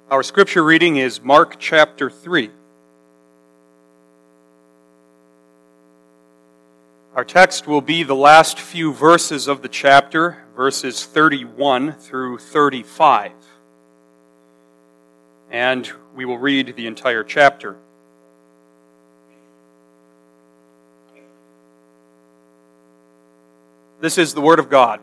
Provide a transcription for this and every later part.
Our scripture reading is Mark chapter 3. Our text will be the last few verses of the chapter, verses 31 through 35. And we will read the entire chapter. This is the Word of God.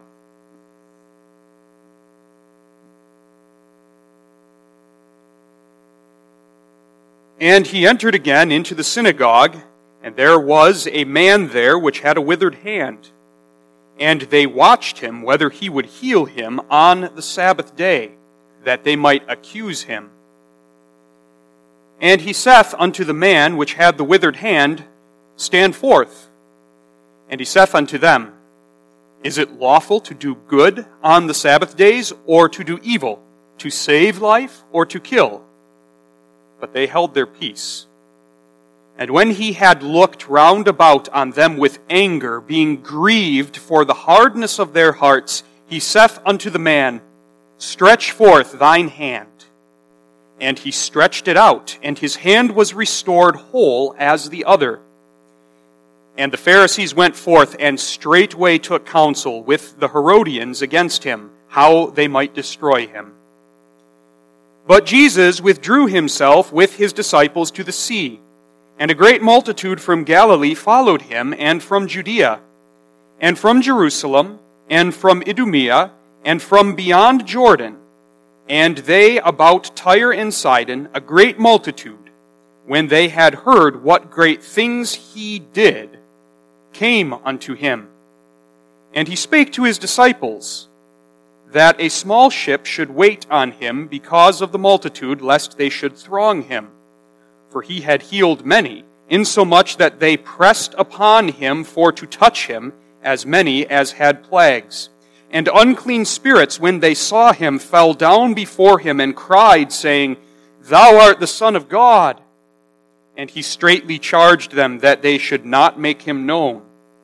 And he entered again into the synagogue, and there was a man there which had a withered hand. And they watched him whether he would heal him on the Sabbath day, that they might accuse him. And he saith unto the man which had the withered hand, Stand forth. And he saith unto them, Is it lawful to do good on the Sabbath days, or to do evil, to save life, or to kill? But they held their peace. And when he had looked round about on them with anger, being grieved for the hardness of their hearts, he saith unto the man, Stretch forth thine hand. And he stretched it out, and his hand was restored whole as the other. And the Pharisees went forth, and straightway took counsel with the Herodians against him, how they might destroy him. But Jesus withdrew himself with his disciples to the sea, and a great multitude from Galilee followed him, and from Judea, and from Jerusalem, and from Idumea, and from beyond Jordan. And they about Tyre and Sidon, a great multitude, when they had heard what great things he did, came unto him. And he spake to his disciples, that a small ship should wait on him because of the multitude, lest they should throng him. For he had healed many, insomuch that they pressed upon him for to touch him, as many as had plagues. And unclean spirits, when they saw him, fell down before him and cried, saying, Thou art the Son of God. And he straitly charged them that they should not make him known.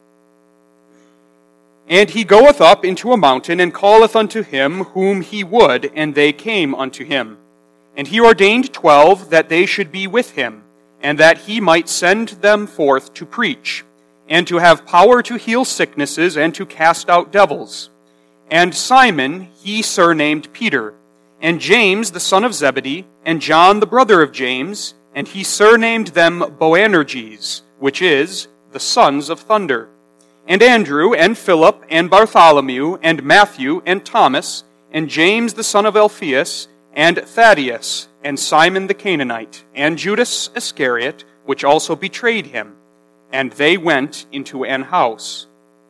And he goeth up into a mountain, and calleth unto him whom he would, and they came unto him. And he ordained 12 that they should be with him, and that he might send them forth to preach, and to have power to heal sicknesses, and to cast out devils. And Simon he surnamed Peter, and James the son of Zebedee, and John the brother of James, and he surnamed them Boanerges, which is, the sons of thunder. And Andrew, and Philip, and Bartholomew, and Matthew, and Thomas, and James the son of Alphaeus, and Thaddeus, and Simon the Canaanite, and Judas Iscariot, which also betrayed him. And they went into an house.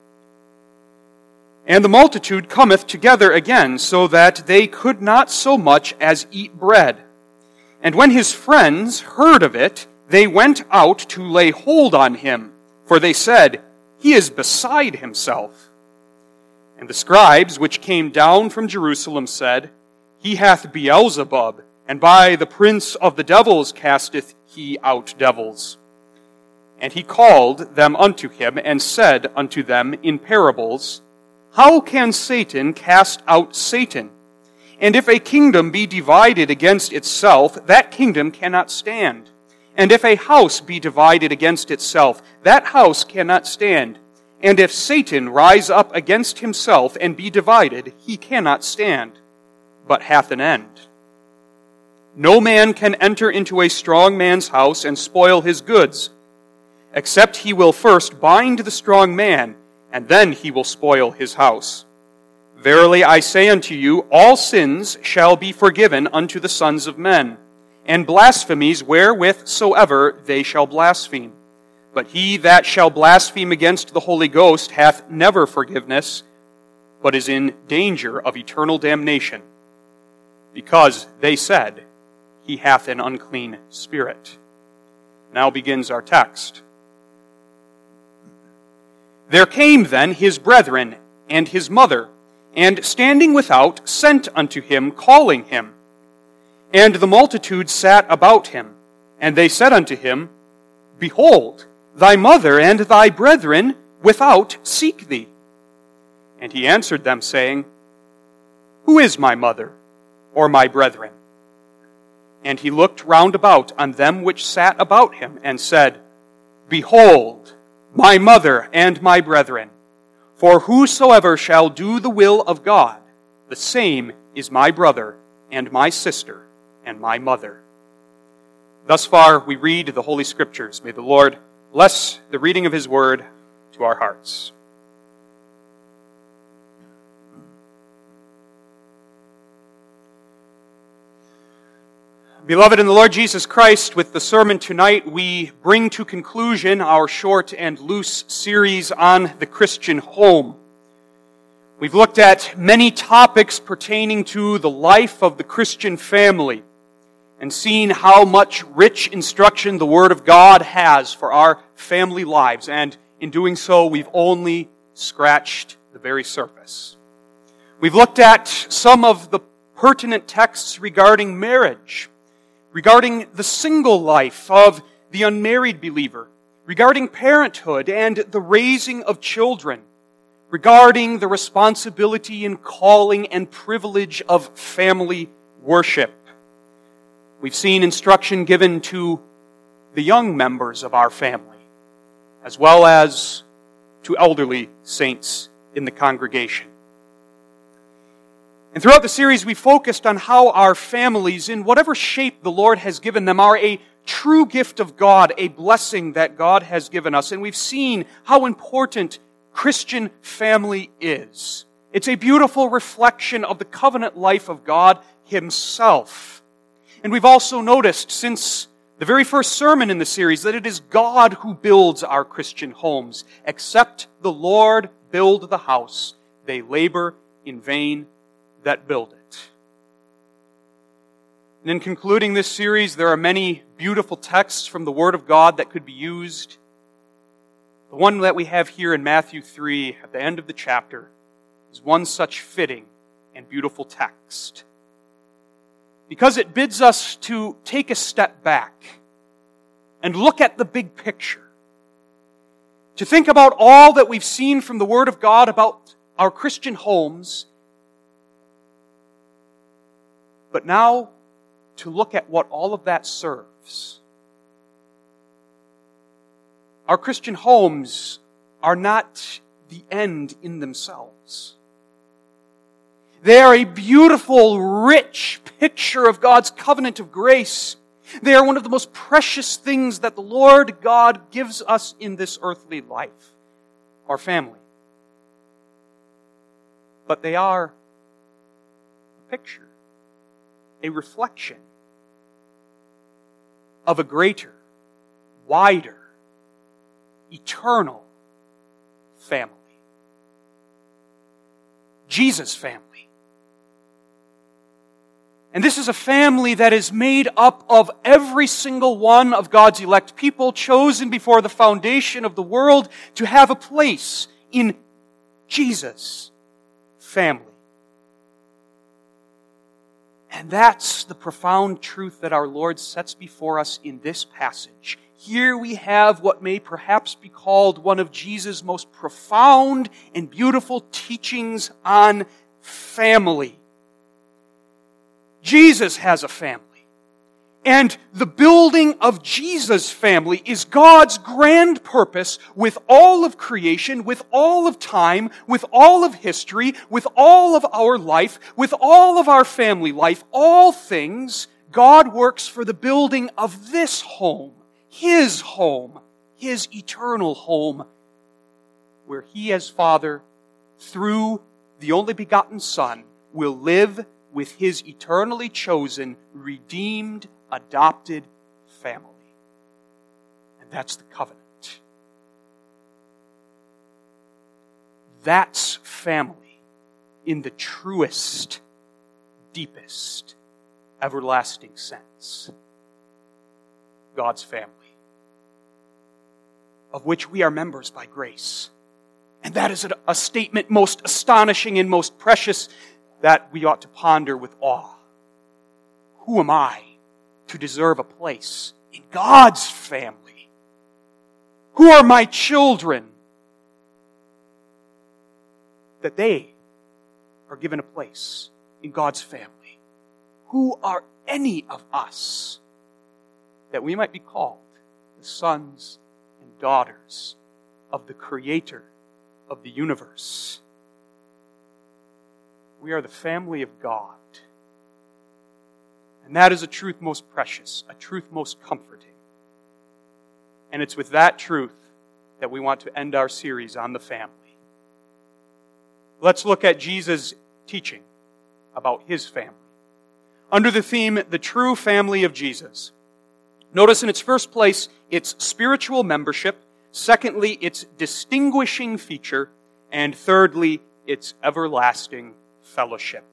And the multitude cometh together again, so that they could not so much as eat bread. And when his friends heard of it, they went out to lay hold on him, for they said, He is beside himself. And the scribes which came down from Jerusalem said, He hath Beelzebub, and by the prince of the devils casteth he out devils. And he called them unto him, and said unto them in parables, How can Satan cast out Satan? And if a kingdom be divided against itself, that kingdom cannot stand. And if a house be divided against itself, that house cannot stand. And if Satan rise up against himself and be divided, he cannot stand, but hath an end. No man can enter into a strong man's house and spoil his goods, except he will first bind the strong man, and then he will spoil his house. Verily I say unto you, all sins shall be forgiven unto the sons of men, and blasphemies wherewith soever they shall blaspheme. But he that shall blaspheme against the Holy Ghost hath never forgiveness, but is in danger of eternal damnation, because they said, He hath an unclean spirit. Now begins our text. There came then his brethren and his mother, and standing without, sent unto him, calling him. And the multitude sat about him, and they said unto him, Behold, thy mother and thy brethren without seek thee. And he answered them, saying, Who is my mother, or my brethren? And he looked round about on them which sat about him, and said, Behold, my mother and my brethren, for whosoever shall do the will of God, the same is my brother and my sister and my mother. Thus far we read the Holy Scriptures. May the Lord bless the reading of His Word to our hearts. Beloved in the Lord Jesus Christ, with the sermon tonight, we bring to conclusion our short and loose series on the Christian home. We've looked at many topics pertaining to the life of the Christian family and seen how much rich instruction the Word of God has for our family lives. And in doing so, we've only scratched the very surface. We've looked at some of the pertinent texts regarding marriage, regarding the single life of the unmarried believer, regarding parenthood and the raising of children, regarding the responsibility and calling and privilege of family worship. We've seen instruction given to the young members of our family, as well as to elderly saints in the congregation. And throughout the series, we focused on how our families, in whatever shape the Lord has given them, are a true gift of God, a blessing that God has given us. And we've seen how important Christian family is. It's a beautiful reflection of the covenant life of God Himself. And we've also noticed since the very first sermon in the series that it is God who builds our Christian homes. Except the Lord build the house, they labor in vain that build it. And in concluding this series, there are many beautiful texts from the Word of God that could be used. The one that we have here in Matthew 3 at the end of the chapter is one such fitting and beautiful text, because it bids us to take a step back and look at the big picture, to think about all that we've seen from the Word of God about our Christian homes, but now to look at what all of that serves. Our Christian homes are not the end in themselves. They are a beautiful, rich picture of God's covenant of grace. They are one of the most precious things that the Lord God gives us in this earthly life, our family. But they are a picture, a reflection of a greater, wider, eternal family. Jesus' family. And this is a family that is made up of every single one of God's elect people chosen before the foundation of the world to have a place in Jesus' family. And that's the profound truth that our Lord sets before us in this passage. Here we have what may perhaps be called one of Jesus' most profound and beautiful teachings on family. Jesus has a family. And the building of Jesus' family is God's grand purpose with all of creation, with all of time, with all of history, with all of our life, with all of our family life, all things. God works for the building of this home, His eternal home, where He as Father, through the only begotten Son, will live with His eternally chosen, redeemed, adopted family. And that's the covenant. That's family in the truest, deepest, everlasting sense. God's family, of which we are members by grace. And that is a statement most astonishing and most precious that we ought to ponder with awe. Who am I to deserve a place in God's family? Who are my children that they are given a place in God's family? who are any of us that we might be called the sons and daughters of the Creator of the universe? We are the family of God. And that is a truth most precious, a truth most comforting. And it's with that truth that we want to end our series on the family. Let's look at Jesus' teaching about His family. Under the theme, the true family of Jesus. Notice in its first place, its spiritual membership. Secondly, its distinguishing feature. And thirdly, its everlasting fellowship.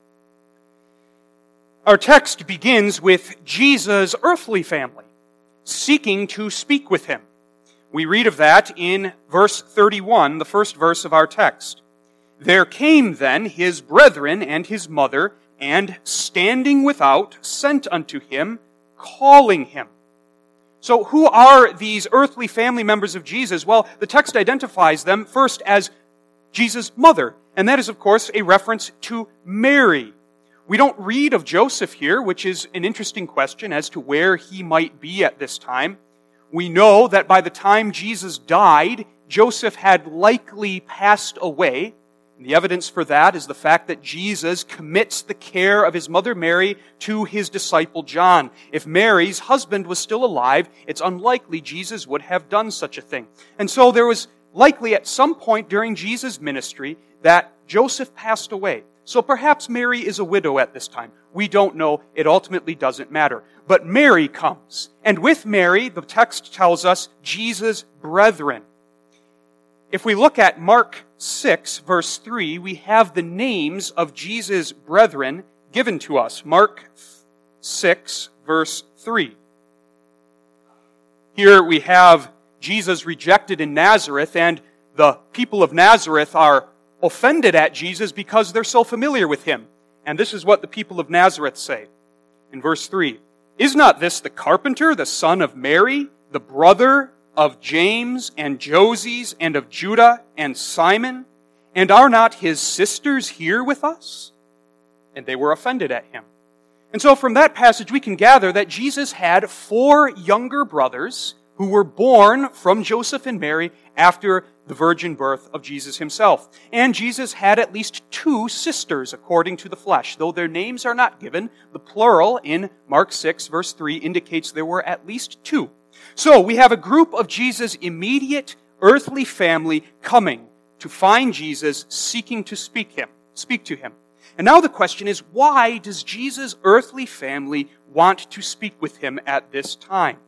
Our text begins with Jesus' earthly family, seeking to speak with Him. We read of that in verse 31, the first verse of our text. There came then His brethren and His mother, and standing without, sent unto Him, calling Him. So who are these earthly family members of Jesus? Well, the text identifies them first as Jesus' mother, and that is, of course, a reference to Mary. We don't read of Joseph here, which is an interesting question as to where he might be at this time. We know that by the time Jesus died, Joseph had likely passed away. And the evidence for that is the fact that Jesus commits the care of His mother Mary to His disciple John. If Mary's husband was still alive, it's unlikely Jesus would have done such a thing. And so there was likely at some point during Jesus' ministry that Joseph passed away. So perhaps Mary is a widow at this time. We don't know. It ultimately doesn't matter. But Mary comes. And with Mary, the text tells us, Jesus' brethren. If we look at Mark 6, verse 3, we have the names of Jesus' brethren given to us. Mark 6, verse 3. Here we have Jesus rejected in Nazareth, and the people of Nazareth are offended at Jesus because they're so familiar with Him. And this is what the people of Nazareth say. In verse 3, Is not this the carpenter, the son of Mary, the brother of James and Joses and of Judah and Simon? And are not his sisters here with us? And they were offended at Him. And so from that passage we can gather that Jesus had 4 younger brothers who were born from Joseph and Mary after the virgin birth of Jesus Himself. And Jesus had at least 2 sisters according to the flesh. Though their names are not given, the plural in Mark 6, verse 3 indicates there were at least 2. So we have a group of Jesus' immediate earthly family coming to find Jesus, seeking to speak to Him. And now the question is, why does Jesus' earthly family want to speak with Him at this time?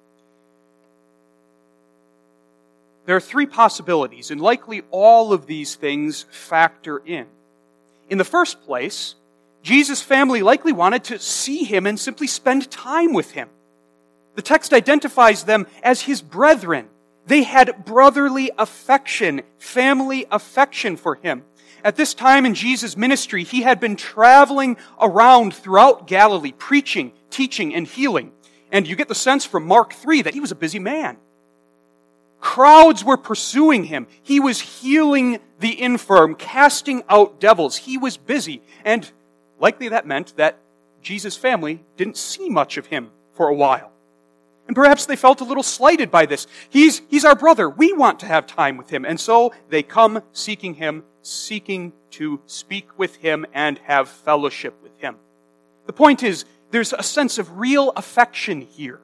There are 3 possibilities, and likely all of these things factor in. In the first place, Jesus' family likely wanted to see Him and simply spend time with Him. The text identifies them as His brethren. They had brotherly affection, family affection for Him. At this time in Jesus' ministry, He had been traveling around throughout Galilee, preaching, teaching, and healing. And you get the sense from Mark 3 that He was a busy man. Crowds were pursuing Him. He was healing the infirm, casting out devils. He was busy. And likely that meant that Jesus' family didn't see much of Him for a while. And perhaps they felt a little slighted by this. He's our brother. We want to have time with Him. And so they come seeking Him, seeking to speak with Him and have fellowship with Him. The point is, there's a sense of real affection here.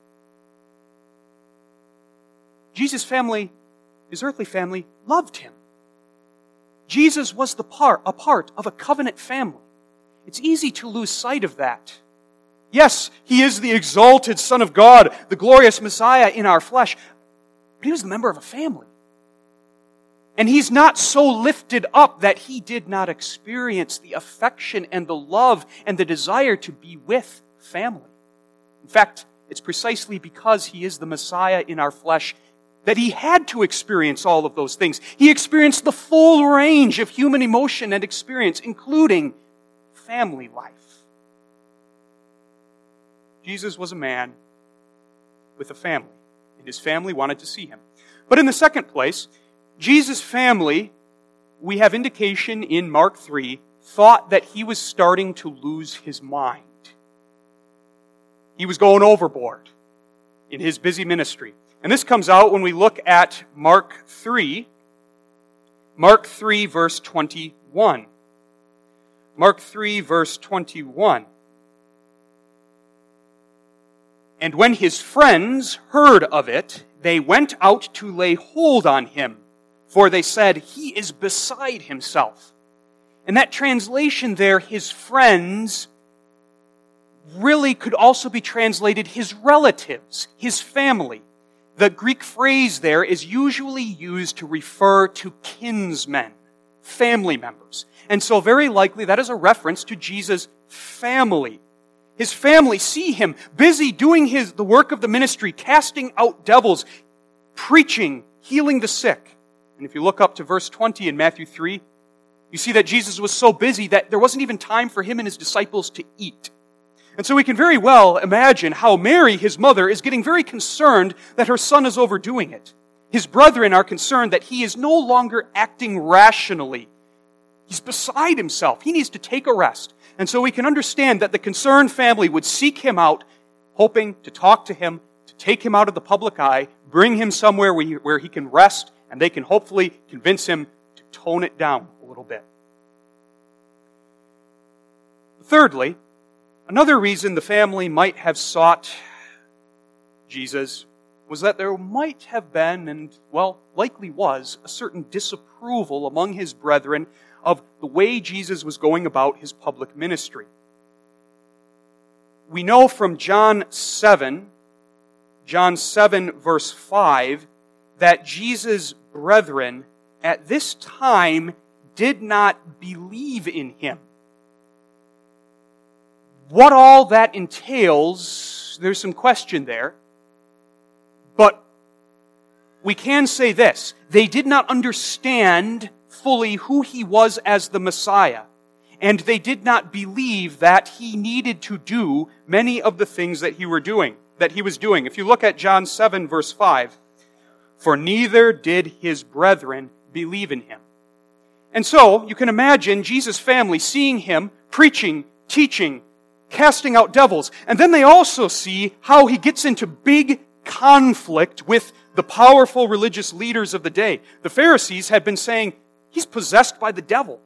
Jesus' family, His earthly family, loved Him. Jesus was a part of a covenant family. It's easy to lose sight of that. Yes, He is the exalted Son of God, the glorious Messiah in our flesh, but He was a member of a family. And He's not so lifted up that He did not experience the affection and the love and the desire to be with family. In fact, it's precisely because He is the Messiah in our flesh that He had to experience all of those things. He experienced the full range of human emotion and experience, including family life. Jesus was a man with a family, and His family wanted to see Him. But in the second place, Jesus' family, we have indication in Mark 3, thought that He was starting to lose His mind. He was going overboard in his busy ministry. And this comes out when we look at Mark 3. Mark 3, verse 21. Mark 3, verse 21. And when his friends heard of it, they went out to lay hold on him, for they said, he is beside himself. And that translation there, his friends, really could also be translated his relatives, his family. The Greek phrase there is usually used to refer to kinsmen, family members. And so very likely that is a reference to Jesus' family. His family see him busy doing the work of the ministry, casting out devils, preaching, healing the sick. And if you look up to verse 20 in Matthew 3, you see that Jesus was so busy that there wasn't even time for him and his disciples to eat. And so we can very well imagine how Mary, his mother, is getting very concerned that her son is overdoing it. His brethren are concerned that he is no longer acting rationally. He's beside himself. He needs to take a rest. And so we can understand that the concerned family would seek him out, hoping to talk to him, to take him out of the public eye, bring him somewhere where he can rest, and they can hopefully convince him to tone it down a little bit. Thirdly, another reason the family might have sought Jesus was that there might have been, and likely was, a certain disapproval among his brethren of the way Jesus was going about his public ministry. We know from John 7 verse 5, that Jesus' brethren at this time did not believe in him. What all that entails, there's some question there. But we can say this: they did not understand fully who he was as the Messiah, and they did not believe that he needed to do many of the things that he was doing. If you look at John 7, verse 5, for neither did his brethren believe in him. And so, you can imagine Jesus' family seeing him preaching, teaching, casting out devils, and then they also see how he gets into big conflict with the powerful religious leaders of the day. The Pharisees had been saying, he's possessed by the devil.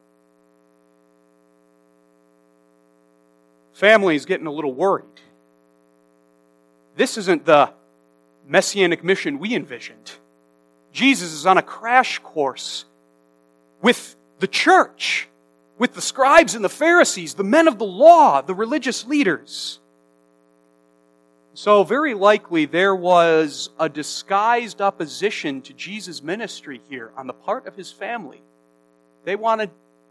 Family is getting a little worried. This isn't the messianic mission we envisioned. Jesus is on a crash course with the church, with the scribes and the Pharisees, the men of the law, the religious leaders. So very likely there was a disguised opposition to Jesus' ministry here on the part of his family. They wanted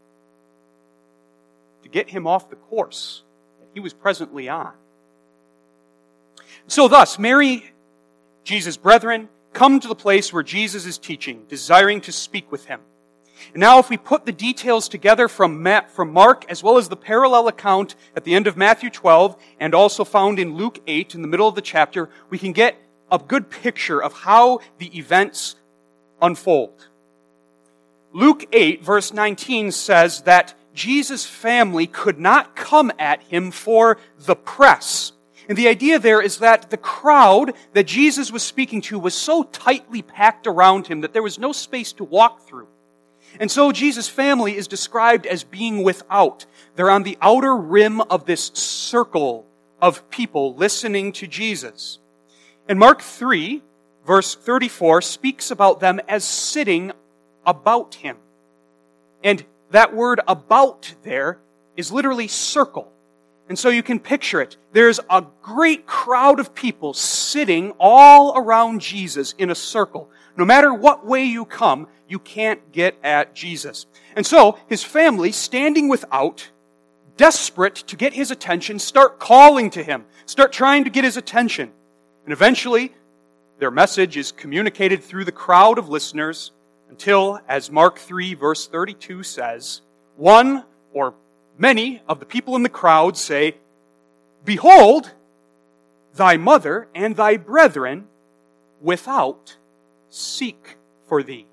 to get him off the course that he was presently on. So thus, Mary, Jesus' brethren, come to the place where Jesus is teaching, desiring to speak with him. And now if we put the details together from Mark, as well as the parallel account at the end of Matthew 12, and also found in Luke 8 in the middle of the chapter, we can get a good picture of how the events unfold. Luke 8, verse 19 says that Jesus' family could not come at him for the press. And the idea there is that the crowd that Jesus was speaking to was so tightly packed around him that there was no space to walk through. And so Jesus' family is described as being without. They're on the outer rim of this circle of people listening to Jesus. And Mark 3, verse 34, speaks about them as sitting about him. And that word about there is literally circle. And so you can picture it. There's a great crowd of people sitting all around Jesus in a circle. No matter what way you come, you can't get at Jesus. And so his family, standing without, desperate to get his attention, start calling to him, start trying to get his attention. And eventually, their message is communicated through the crowd of listeners until, as Mark 3, verse 32 says, one or many of the people in the crowd say, "Behold, thy mother and thy brethren without seek for thee."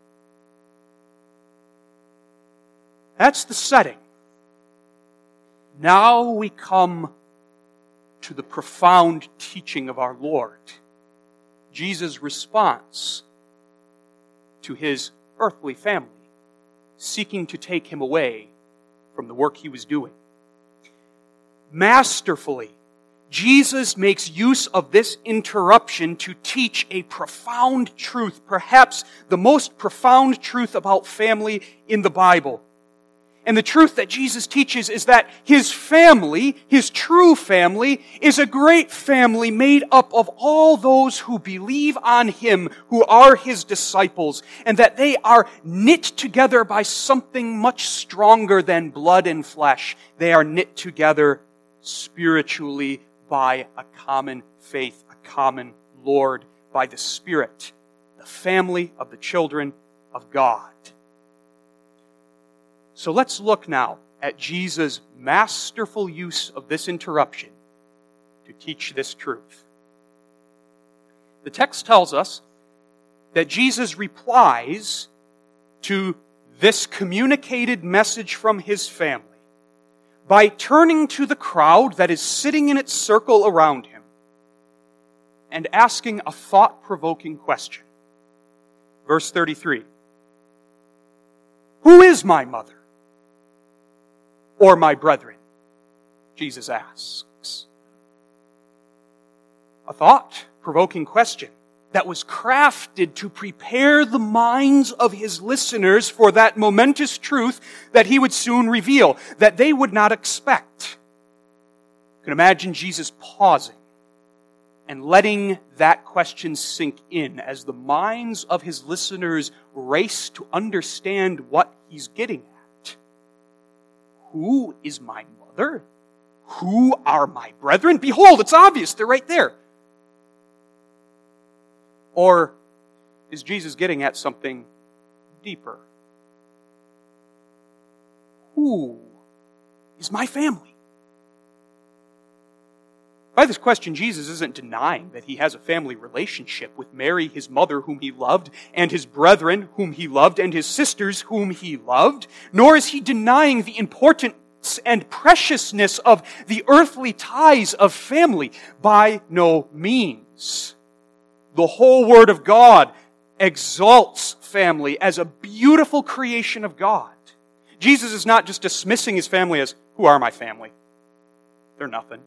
That's the setting. Now we come to the profound teaching of our Lord. Jesus' response to his earthly family, seeking to take him away from the work he was doing. Masterfully, Jesus makes use of this interruption to teach a profound truth, perhaps the most profound truth about family in the Bible. And the truth that Jesus teaches is that his family, his true family, is a great family made up of all those who believe on him, who are his disciples, and that they are knit together by something much stronger than blood and flesh. They are knit together spiritually by a common faith, a common Lord, by the Spirit, the family of the children of God. So let's look now at Jesus' masterful use of this interruption to teach this truth. The text tells us that Jesus replies to this communicated message from his family by turning to the crowd that is sitting in its circle around him and asking a thought-provoking question. Verse 33. Who is my mother? Or my brethren? Jesus asks. A thought-provoking question that was crafted to prepare the minds of his listeners for that momentous truth that he would soon reveal, that they would not expect. You can imagine Jesus pausing and letting that question sink in as the minds of his listeners race to understand what he's getting at. Who is my mother? Who are my brethren? Behold, it's obvious, they're right there. Or is Jesus getting at something deeper? Who is my family? By this question, Jesus isn't denying that he has a family relationship with Mary, his mother, whom he loved, and his brethren, whom he loved, and his sisters, whom he loved, nor is he denying the importance and preciousness of the earthly ties of family. By no means. The whole Word of God exalts family as a beautiful creation of God. Jesus is not just dismissing his family as, who are my family? They're nothing.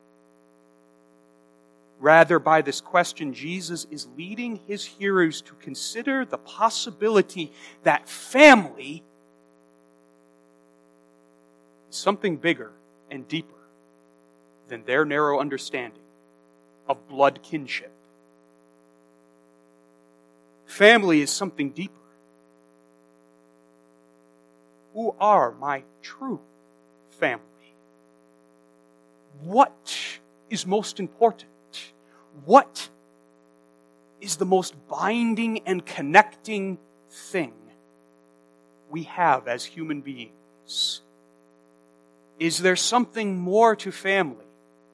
Rather, by this question, Jesus is leading his hearers to consider the possibility that family is something bigger and deeper than their narrow understanding of blood kinship. Family is something deeper. Who are my true family? What is most important? What is the most binding and connecting thing we have as human beings? Is there something more to family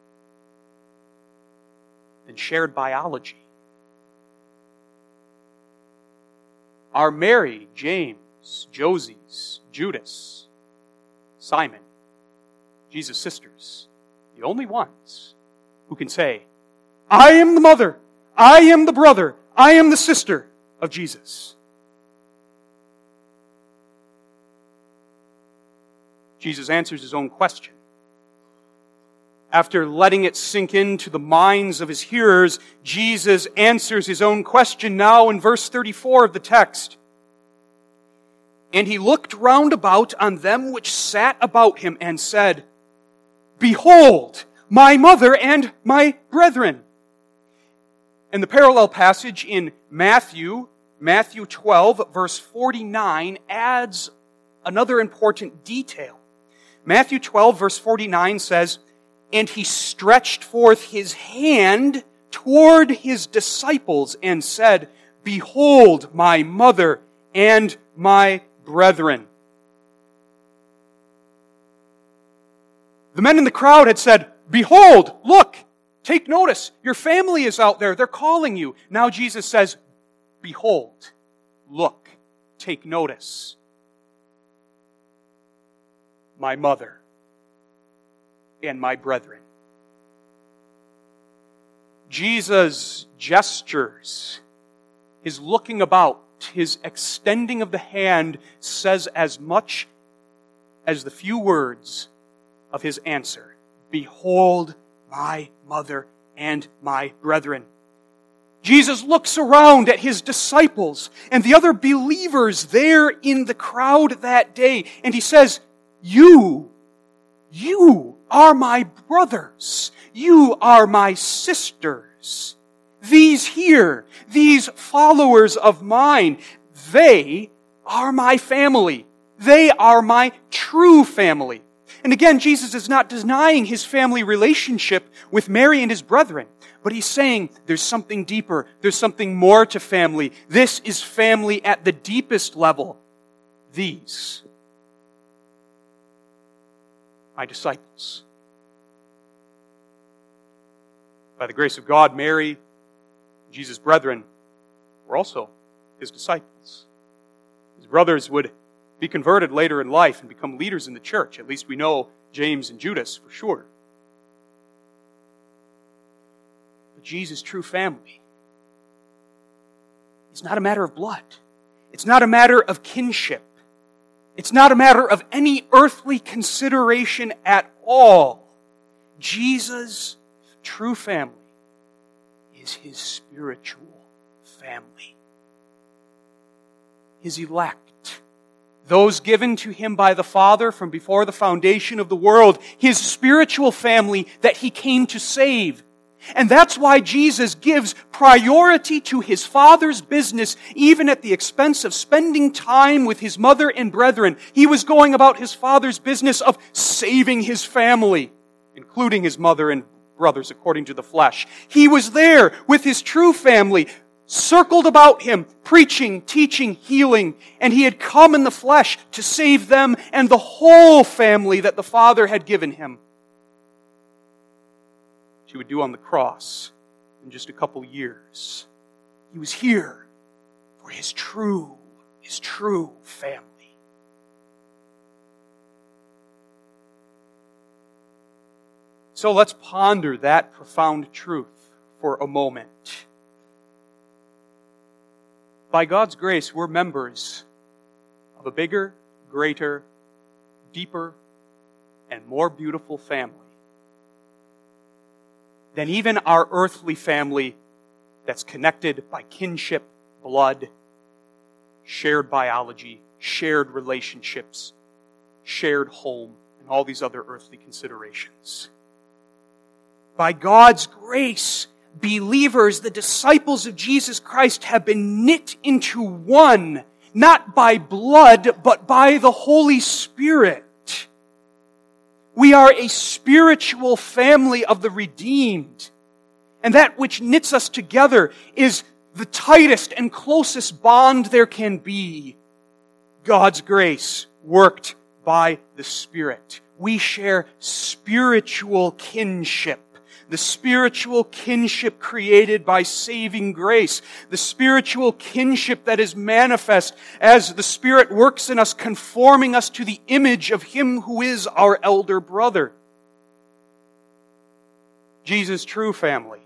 than shared biology? Are Mary, James, Josie's, Judas, Simon, Jesus' sisters, the only ones who can say, I am the mother, I am the brother, I am the sister of Jesus? Jesus answers his own question. After letting it sink into the minds of his hearers, Jesus answers his own question now in verse 34 of the text. And he looked round about on them which sat about him and said, Behold, my mother and my brethren. And the parallel passage in Matthew 12, verse 49, adds another important detail. Matthew 12, verse 49 says, And he stretched forth his hand toward his disciples and said, Behold, my mother and my brethren. The men in the crowd had said, Behold, look, take notice, your family is out there, they're calling you. Now Jesus says, Behold, look, take notice. My mother and my brethren. Jesus' gestures, his looking about, his extending of the hand says as much as the few words of his answer. Behold my mother and my brethren. Jesus looks around at his disciples and the other believers there in the crowd that day, and he says, You are my brothers. You are my sisters. These here, these followers of mine, they are my family. They are my true family. And again, Jesus is not denying his family relationship with Mary and his brethren, but he's saying there's something deeper, there's something more to family. This is family at the deepest level. These, my disciples. By the grace of God, Mary, Jesus' brethren, were also his disciples. His brothers would be converted later in life and become leaders in the church. At least we know James and Judas for sure. But Jesus' true family is not a matter of blood. It's not a matter of kinship. It's not a matter of any earthly consideration at all. Jesus' true family is his spiritual family. His elect. Those given to him by the Father from before the foundation of the world. His spiritual family that he came to save. And that's why Jesus gives priority to his Father's business, even at the expense of spending time with his mother and brethren. He was going about his Father's business of saving his family, including his mother and brothers according to the flesh. He was there with his true family, circled about him, preaching, teaching, healing, and he had come in the flesh to save them and the whole family that the Father had given him. Which he would do on the cross in just a couple years. He was here for his true family. So let's ponder that profound truth for a moment. By God's grace, we're members of a bigger, greater, deeper, and more beautiful family than even our earthly family that's connected by kinship, blood, shared biology, shared relationships, shared home, and all these other earthly considerations. By God's grace, believers, the disciples of Jesus Christ, have been knit into one, not by blood, but by the Holy Spirit. We are a spiritual family of the redeemed. And that which knits us together is the tightest and closest bond there can be. God's grace worked by the Spirit. We share spiritual kinship. The spiritual kinship created by saving grace. The spiritual kinship that is manifest as the Spirit works in us, conforming us to the image of Him who is our elder brother. Jesus' true family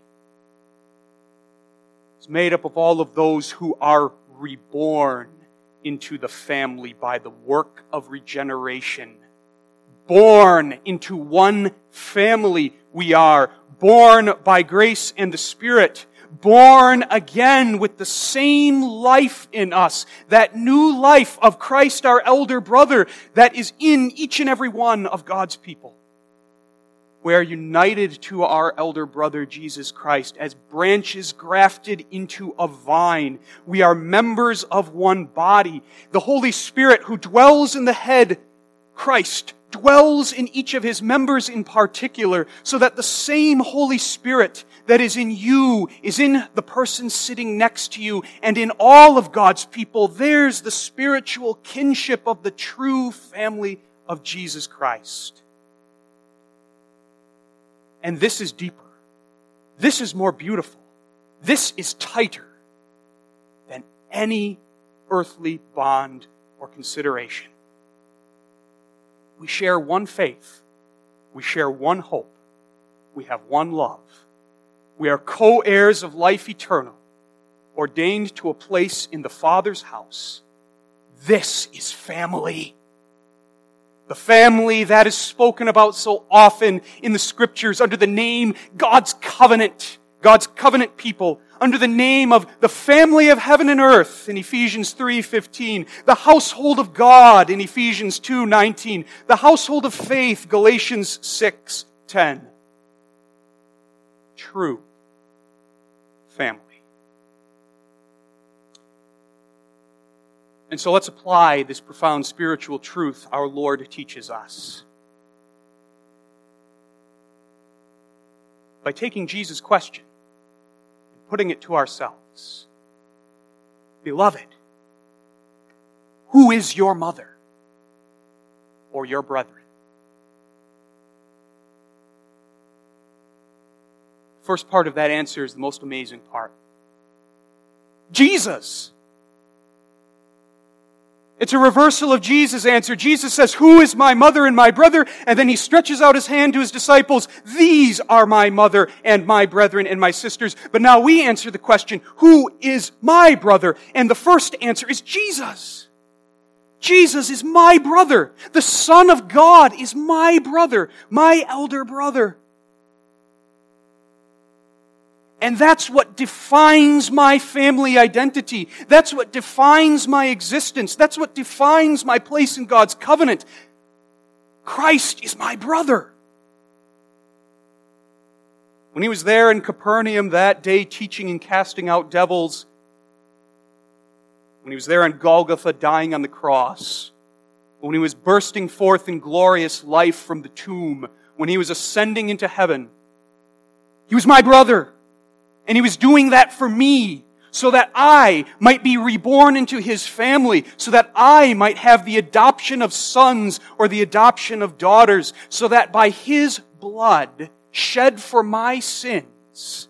is made up of all of those who are reborn into the family by the work of regeneration. Born into one family we are. Born by grace and the Spirit. Born again with the same life in us. That new life of Christ our elder brother that is in each and every one of God's people. We are united to our elder brother Jesus Christ as branches grafted into a vine. We are members of one body. The Holy Spirit who dwells in the head, Christ, dwells in each of His members in particular, so that the same Holy Spirit that is in you is in the person sitting next to you, and in all of God's people. There's the spiritual kinship of the true family of Jesus Christ. And this is deeper. This is more beautiful. This is tighter than any earthly bond or consideration. We share one faith. We share one hope. We have one love. We are co-heirs of life eternal, ordained to a place in the Father's house. This is family. The family that is spoken about so often in the Scriptures under the name God's covenant people, under the name of the family of heaven and earth in Ephesians 3:15, the household of God in Ephesians 2:19, the household of faith, Galatians 6:10. True family. And so let's apply this profound spiritual truth our Lord teaches us. By taking Jesus' question and putting it to ourselves. Beloved, who is your mother or your brethren? First part of that answer is the most amazing part. Jesus. It's a reversal of Jesus' answer. Jesus says, who is my mother and my brother? And then he stretches out his hand to his disciples. These are my mother and my brethren and my sisters. But now we answer the question, who is my brother? And the first answer is Jesus. Jesus is my brother. The Son of God is my brother, my elder brother. And that's what defines my family identity. That's what defines my existence. That's what defines my place in God's covenant. Christ is my brother. When he was there in Capernaum that day teaching and casting out devils, when he was there on Golgotha dying on the cross, when he was bursting forth in glorious life from the tomb, when he was ascending into heaven, he was my brother. And he was doing that for me, so that I might be reborn into his family, so that I might have the adoption of sons or the adoption of daughters, so that by his blood shed for my sins,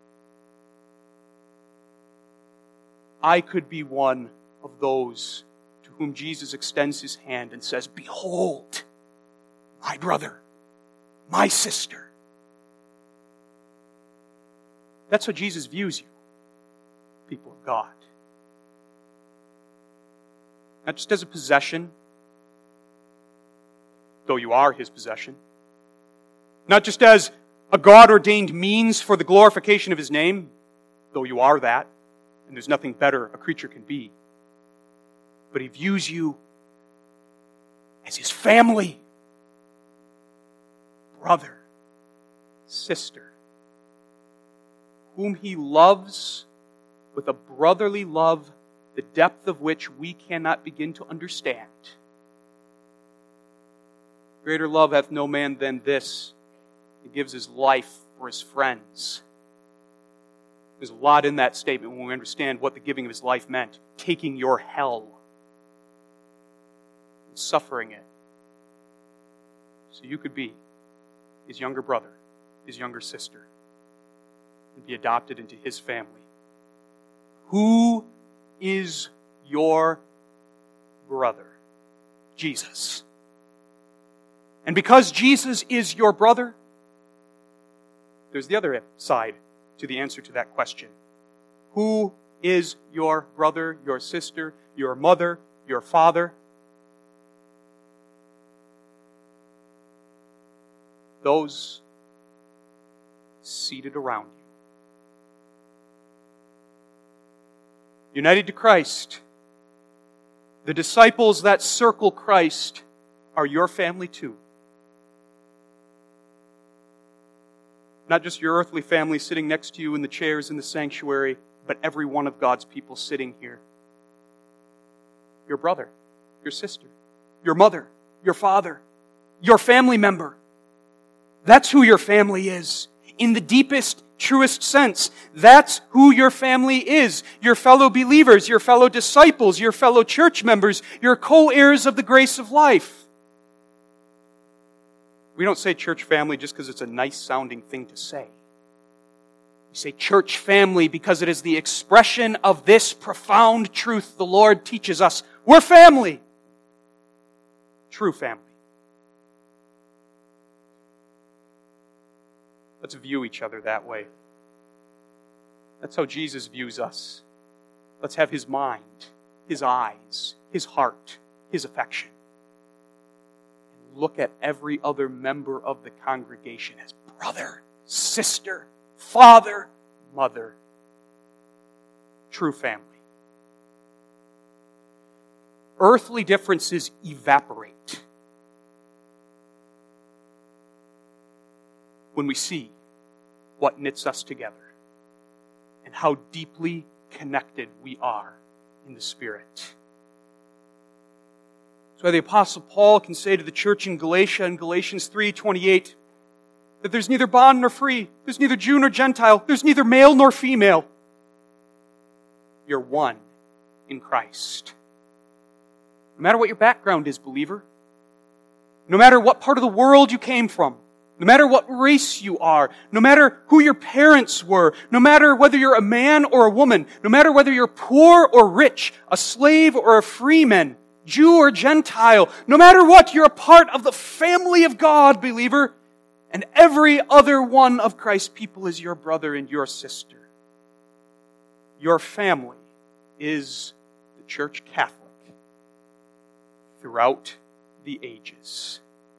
I could be one of those to whom Jesus extends his hand and says, behold, my brother, my sister. That's how Jesus views you, people of God. Not just as a possession, though you are his possession. Not just as a God-ordained means for the glorification of his name, though you are that, and there's nothing better a creature can be. But he views you as his family, brother, sister, whom he loves with a brotherly love, the depth of which we cannot begin to understand. Greater love hath no man than this, he gives his life for his friends. There's a lot in that statement when we understand what the giving of his life meant. Taking your hell and suffering it. So you could be his younger brother, his younger sister, and be adopted into his family. Who is your brother? Jesus. And because Jesus is your brother, there's the other side to the answer to that question. Who is your brother, your sister, your mother, your father? Those seated around you. United to Christ, the disciples that circle Christ are your family too. Not just your earthly family sitting next to you in the chairs in the sanctuary, but every one of God's people sitting here. Your brother, your sister, your mother, your father, your family member. That's who your family is. In the deepest, truest sense, that's who your family is. Your fellow believers, your fellow disciples, your fellow church members, your co-heirs of the grace of life. We don't say church family just because it's a nice sounding thing to say. We say church family because it is the expression of this profound truth the Lord teaches us. We're family. True family. Let's view each other that way. That's how Jesus views us. Let's have His mind, His eyes, His heart, His affection. And look at every other member of the congregation as brother, sister, father, mother. True family. Earthly differences evaporate when we see what knits us together and how deeply connected we are in the Spirit. That's why the Apostle Paul can say to the church in Galatia in Galatians 3:28 that there's neither bond nor free, there's neither Jew nor Gentile, there's neither male nor female. You're one in Christ. No matter what your background is, believer, no matter what part of the world you came from, no matter what race you are, no matter who your parents were, no matter whether you're a man or a woman, no matter whether you're poor or rich, a slave or a freeman, Jew or Gentile, no matter what, you're a part of the family of God, believer, and every other one of Christ's people is your brother and your sister. Your family is the Church Catholic throughout the ages.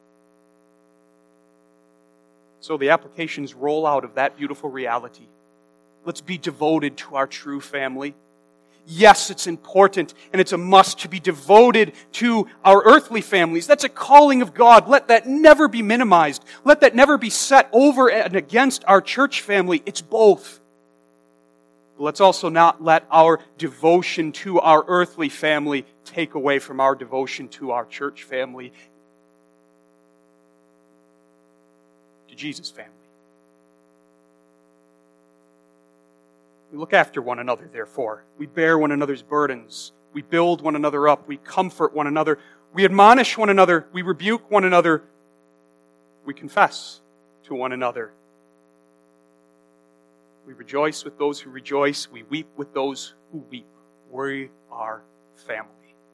So the applications roll out of that beautiful reality. Let's be devoted to our true family. Yes, it's important and it's a must to be devoted to our earthly families. That's a calling of God. Let that never be minimized. Let that never be set over and against our church family. It's both. But let's also not let our devotion to our earthly family take away from our devotion to our church family, to Jesus' family. We look after one another, therefore. We bear one another's burdens. We build one another up. We comfort one another. We admonish one another. We rebuke one another. We confess to one another. We rejoice with those who rejoice. We weep with those who weep. We are family.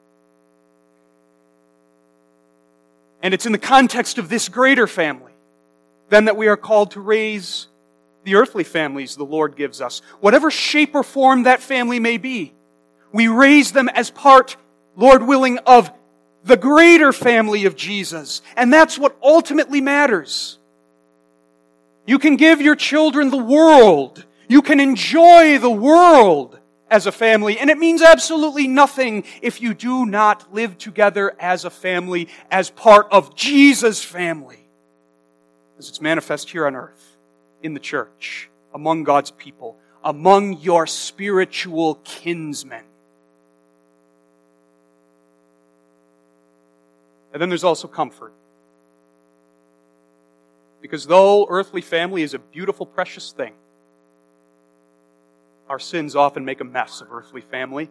And it's in the context of this greater family, then, that we are called to raise the earthly families the Lord gives us. Whatever shape or form that family may be, we raise them as part, Lord willing, of the greater family of Jesus. And that's what ultimately matters. You can give your children the world. You can enjoy the world as a family. And it means absolutely nothing if you do not live together as a family, as part of Jesus' family, as it's manifest here on earth, in the church, among God's people, among your spiritual kinsmen. And then there's also comfort. Because though earthly family is a beautiful, precious thing, our sins often make a mess of earthly family.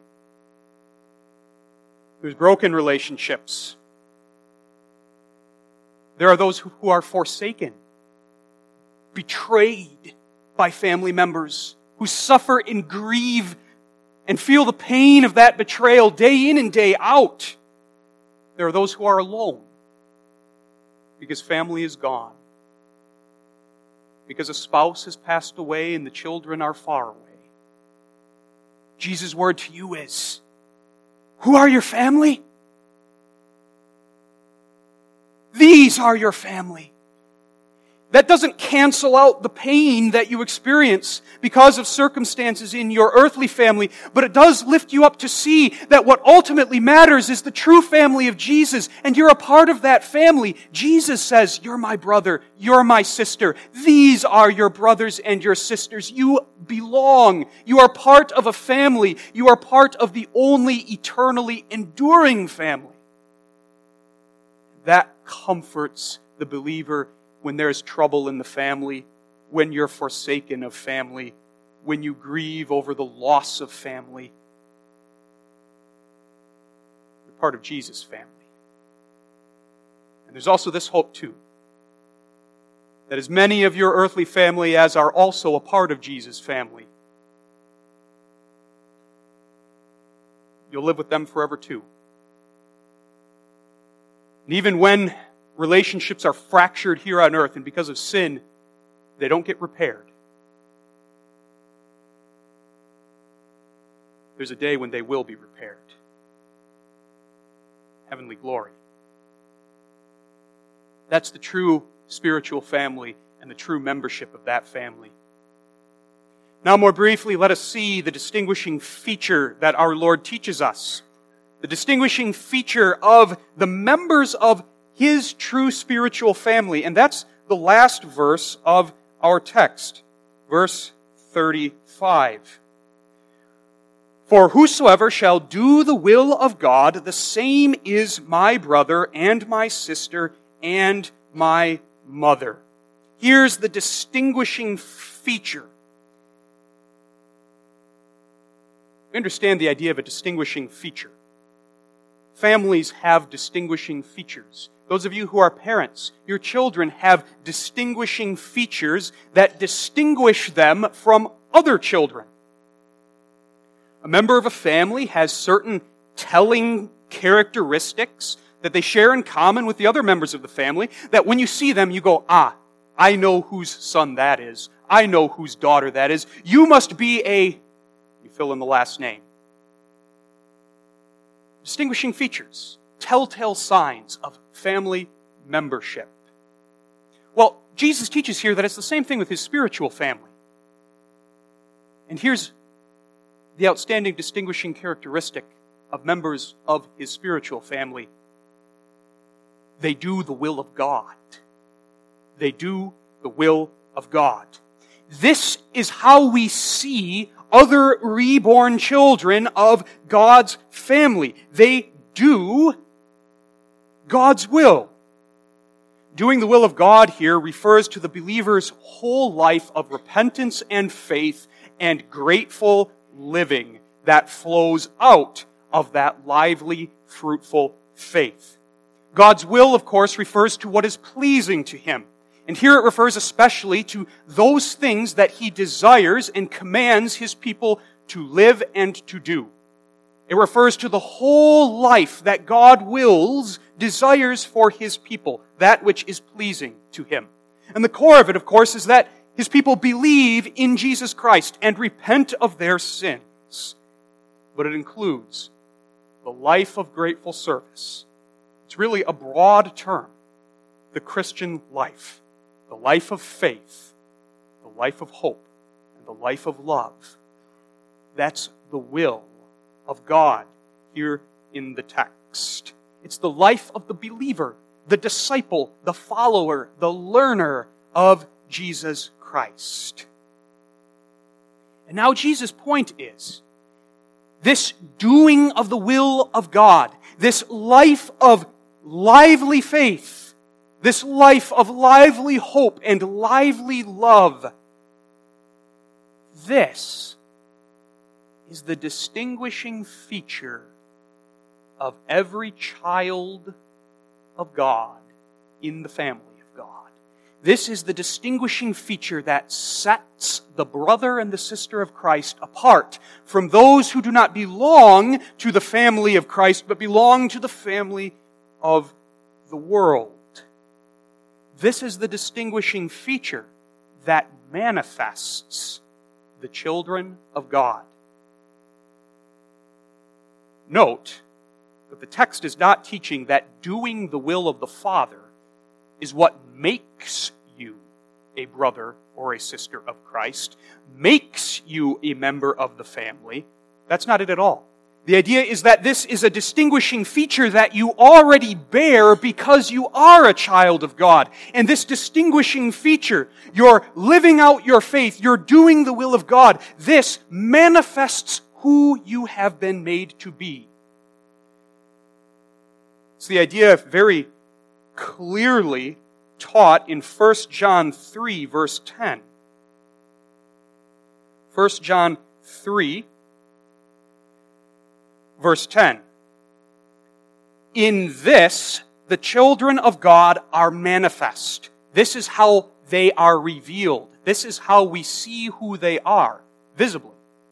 There's broken relationships. There are those who are forsaken, betrayed by family members, who suffer and grieve and feel the pain of that betrayal day in and day out. There are those who are alone because family is gone, because a spouse has passed away and the children are far away. Jesus' word to you is, who are your family? These are your family. That doesn't cancel out the pain that you experience because of circumstances in your earthly family, but it does lift you up to see that what ultimately matters is the true family of Jesus, and you're a part of that family. Jesus says, you're my brother, you're my sister. These are your brothers and your sisters. You belong. You are part of a family. You are part of the only eternally enduring family. That comforts the believer when there's trouble in the family, when you're forsaken of family, when you grieve over the loss of family. You're part of Jesus' family. And there's also this hope too, that as many of your earthly family as are also a part of Jesus' family, you'll live with them forever too. And even when relationships are fractured here on earth, and because of sin, they don't get repaired, there's a day when they will be repaired. Heavenly glory. That's the true spiritual family and the true membership of that family. Now, more briefly, let us see the distinguishing feature that our Lord teaches us. The distinguishing feature of the members of His true spiritual family. And that's the last verse of our text. Verse 35. For whosoever shall do the will of God, the same is my brother and my sister and my mother. Here's the distinguishing feature. We understand the idea of a distinguishing feature. Families have distinguishing features. Those of you who are parents, your children have distinguishing features that distinguish them from other children. A member of a family has certain telling characteristics that they share in common with the other members of the family, that when you see them, you go, I know whose son that is. I know whose daughter that is. You must be you fill in the last name. Distinguishing features, telltale signs of family membership. Well, Jesus teaches here that it's the same thing with His spiritual family. And here's the outstanding distinguishing characteristic of members of His spiritual family. They do the will of God. They do the will of God. This is how we see other reborn children of God's family. They do God's will. Doing the will of God here refers to the believer's whole life of repentance and faith and grateful living that flows out of that lively, fruitful faith. God's will, of course, refers to what is pleasing to Him. And here it refers especially to those things that He desires and commands His people to live and to do. It refers to the whole life that God desires for His people, that which is pleasing to Him. And the core of it, of course, is that His people believe in Jesus Christ and repent of their sins. But it includes the life of grateful service. It's really a broad term. The Christian life. The life of faith. The life of hope. And the life of love. That's the will of God here in the text. It's the life of the believer, the disciple, the follower, the learner of Jesus Christ. And now Jesus' point is, this doing of the will of God, this life of lively faith, this life of lively hope and lively love, this is the distinguishing feature of every child of God in the family of God. This is the distinguishing feature that sets the brother and the sister of Christ apart from those who do not belong to the family of Christ, but belong to the family of the world. This is the distinguishing feature that manifests the children of God. Note that the text is not teaching that doing the will of the Father is what makes you a brother or a sister of Christ, makes you a member of the family. That's not it at all. The idea is that this is a distinguishing feature that you already bear because you are a child of God. And this distinguishing feature, you're living out your faith, you're doing the will of God, this manifests who you have been made to be. It's the idea very clearly taught in 1 John 3, verse 10. 1 John 3, verse 10. In this, the children of God are manifest. This is how they are revealed. This is how we see who they are, visibly.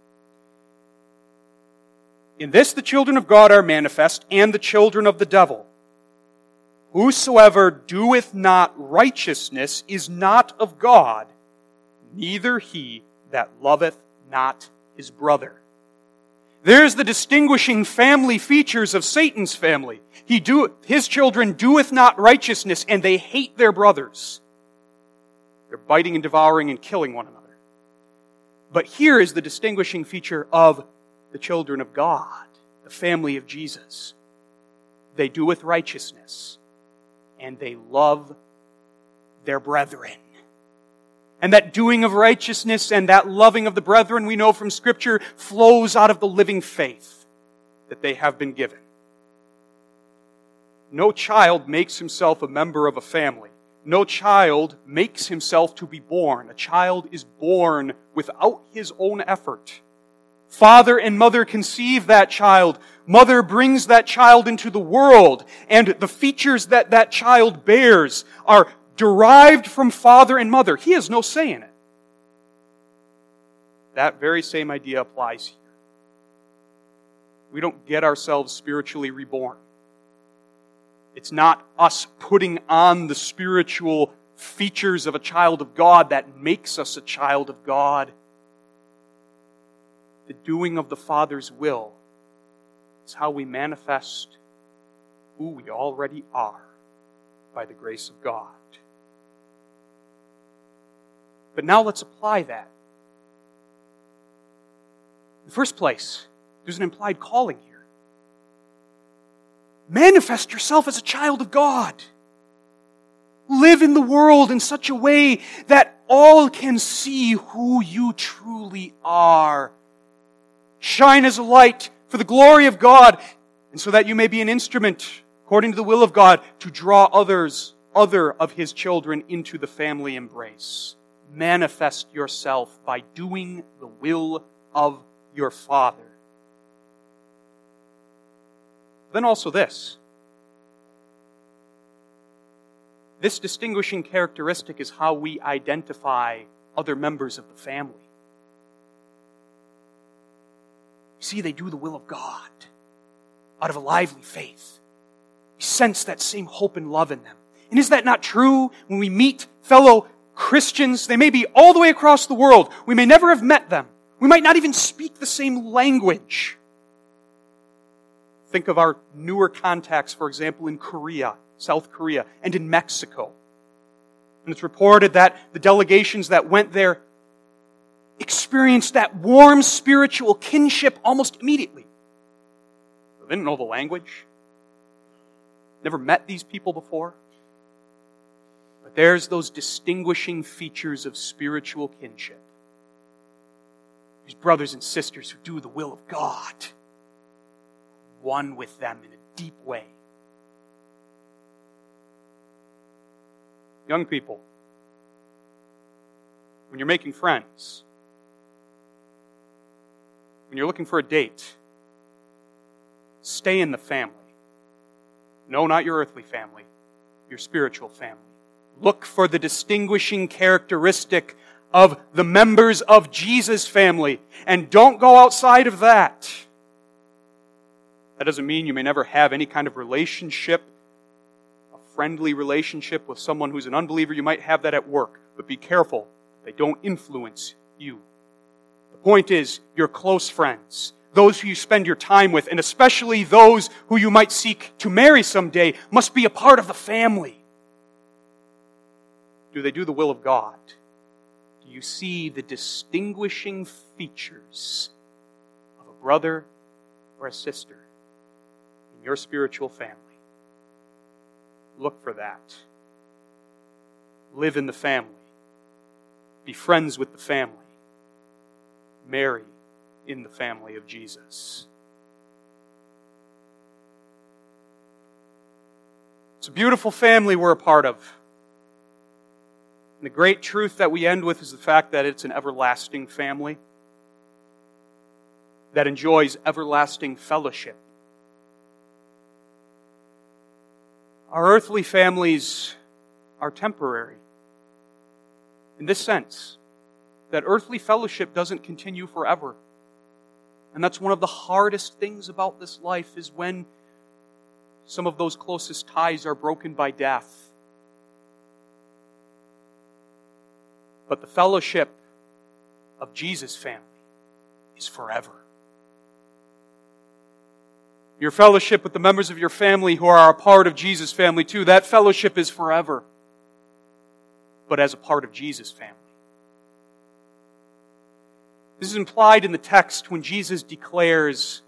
In this the children of God are manifest, and the children of the devil. Whosoever doeth not righteousness is not of God, neither he that loveth not his brother. There's the distinguishing family features of Satan's family. His children doeth not righteousness, and they hate their brothers. They're biting and devouring and killing one another. But here is the distinguishing feature of the children of God, the family of Jesus. They doeth righteousness, and they love their brethren. And that doing of righteousness and that loving of the brethren, we know from Scripture, flows out of the living faith that they have been given. No child makes himself a member of a family. No child makes himself to be born. A child is born without his own effort. Father and mother conceive that child. Mother brings that child into the world. And the features that that child bears are derived from father and mother. He has no say in it. That very same idea applies here. We don't get ourselves spiritually reborn. It's not us putting on the spiritual features of a child of God that makes us a child of God. The doing of the Father's will is how we manifest who we already are by the grace of God. But now let's apply that. In the first place, there's an implied calling here. Manifest yourself as a child of God. Live in the world in such a way that all can see who you truly are. Shine as a light for the glory of God, and so that you may be an instrument, according to the will of God, to draw other of His children into the family embrace. Manifest yourself by doing the will of your Father. Then also this. This distinguishing characteristic is how we identify other members of the family. You see, they do the will of God out of a lively faith. We sense that same hope and love in them. And is that not true when we meet fellow Christians? They may be all the way across the world. We may never have met them. We might not even speak the same language. Think of our newer contacts, for example, in Korea, South Korea, and in Mexico. And it's reported that the delegations that went there experienced that warm spiritual kinship almost immediately. They didn't know the language. Never met these people before. But there's those distinguishing features of spiritual kinship. These brothers and sisters who do the will of God. One with them in a deep way. Young people, when you're making friends, when you're looking for a date, stay in the family. No, not your earthly family, your spiritual family. Look for the distinguishing characteristic of the members of Jesus' family, and don't go outside of that. That doesn't mean you may never have any kind of relationship, a friendly relationship with someone who's an unbeliever. You might have that at work, but be careful. They don't influence you. The point is, your close friends, those who you spend your time with, and especially those who you might seek to marry someday, must be a part of the family. Do they do the will of God? Do you see the distinguishing features of a brother or a sister in your spiritual family? Look for that. Live in the family. Be friends with the family. Marry in the family of Jesus. It's a beautiful family we're a part of. And the great truth that we end with is the fact that it's an everlasting family that enjoys everlasting fellowship. Our earthly families are temporary. In this sense, that earthly fellowship doesn't continue forever. And that's one of the hardest things about this life, is when some of those closest ties are broken by death. But the fellowship of Jesus' family is forever. Your fellowship with the members of your family who are a part of Jesus' family too, that fellowship is forever. But as a part of Jesus' family. This is implied in the text when Jesus declares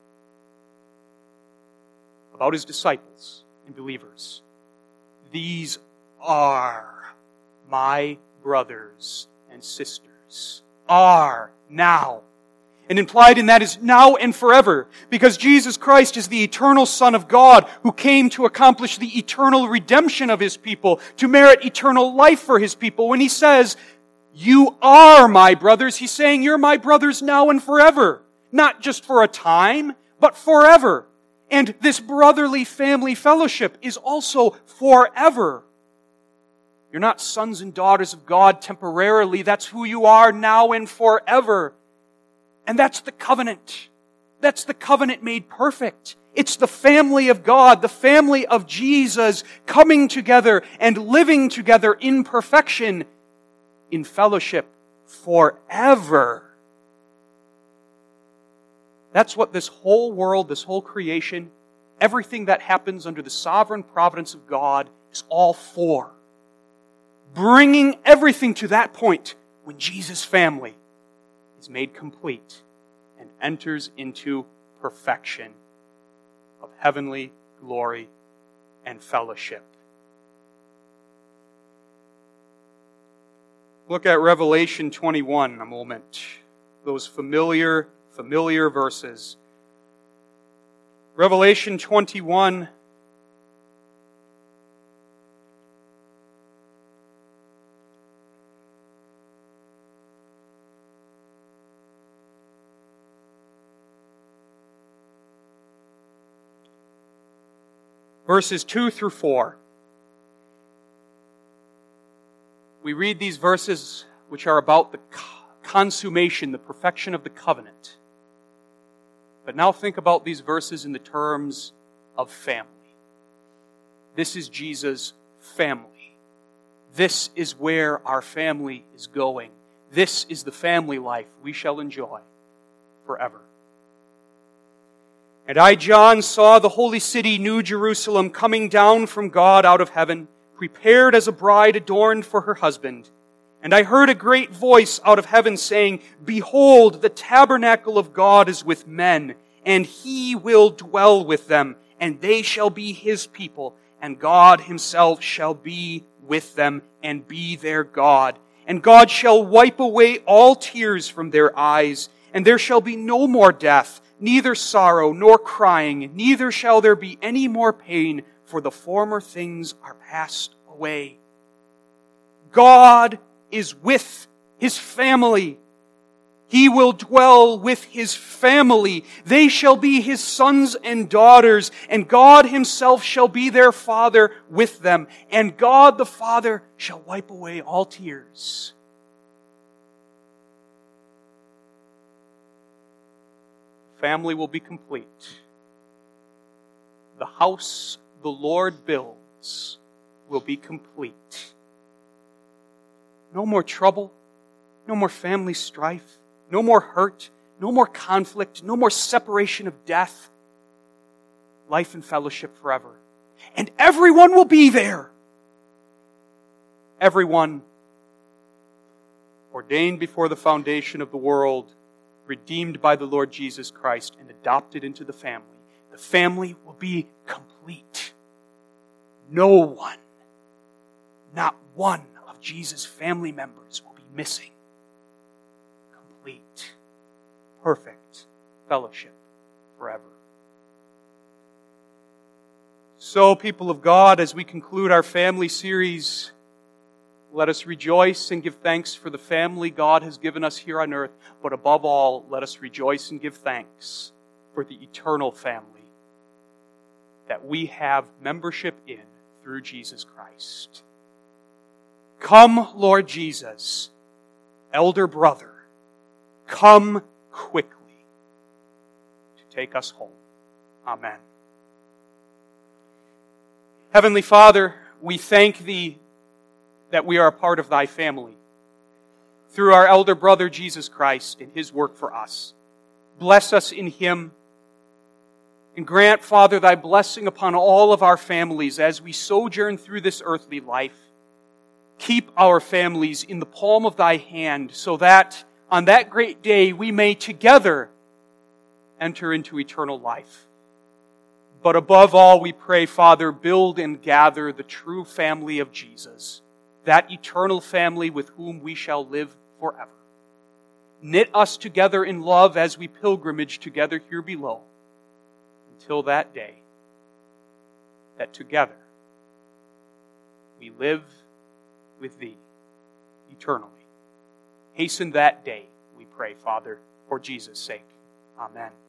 about His disciples and believers, "These are my brothers and sisters." Are now. And implied in that is now and forever, because Jesus Christ is the eternal Son of God who came to accomplish the eternal redemption of His people, to merit eternal life for His people. When He says, "You are my brothers," He's saying, you're my brothers now and forever. Not just for a time, but forever. And this brotherly family fellowship is also forever. You're not sons and daughters of God temporarily. That's who you are now and forever. And that's the covenant. That's the covenant made perfect. It's the family of God, the family of Jesus, coming together and living together in perfection, in fellowship forever. That's what this whole world, this whole creation, everything that happens under the sovereign providence of God is all for. Bringing everything to that point when Jesus' family is made complete and enters into perfection of heavenly glory and fellowship. Look at Revelation 21 a moment. Those familiar verses. Revelation 21. Verses 2 through 4. We read these verses which are about the consummation, the perfection of the covenant. But now think about these verses in the terms of family. This is Jesus' family. This is where our family is going. This is the family life we shall enjoy forever. "And I, John, saw the holy city, New Jerusalem, coming down from God out of heaven, prepared as a bride adorned for her husband. And I heard a great voice out of heaven saying, 'Behold, the tabernacle of God is with men, and He will dwell with them, and they shall be His people, and God Himself shall be with them, and be their God. And God shall wipe away all tears from their eyes, and there shall be no more death, neither sorrow nor crying, neither shall there be any more pain, for the former things are passed away.'" God is with His family. He will dwell with His family. They shall be His sons and daughters, and God Himself shall be their Father with them, and God the Father shall wipe away all tears. Family will be complete. The house the Lord builds will be complete. No more trouble, no more family strife, no more hurt, no more conflict, no more separation of death. Life and fellowship forever. And everyone will be there. Everyone ordained before the foundation of the world, redeemed by the Lord Jesus Christ, and adopted into the family. The family will be complete. No one, not one of Jesus' family members will be missing. Complete, perfect fellowship forever. So, people of God, as we conclude our family series, let us rejoice and give thanks for the family God has given us here on earth. But above all, let us rejoice and give thanks for the eternal family that we have membership in through Jesus Christ. Come, Lord Jesus, elder brother, come quickly to take us home. Amen. Heavenly Father, we thank Thee that we are a part of Thy family through our elder brother Jesus Christ and His work for us. Bless us in Him. And grant, Father, thy blessing upon all of our families as we sojourn through this earthly life. Keep our families in the palm of thy hand so that on that great day we may together enter into eternal life. But above all, we pray, Father, build and gather the true family of Jesus, that eternal family with whom we shall live forever. Knit us together in love as we pilgrimage together here below, until that day, that together we live with Thee eternally. Hasten that day, we pray, Father, for Jesus' sake. Amen.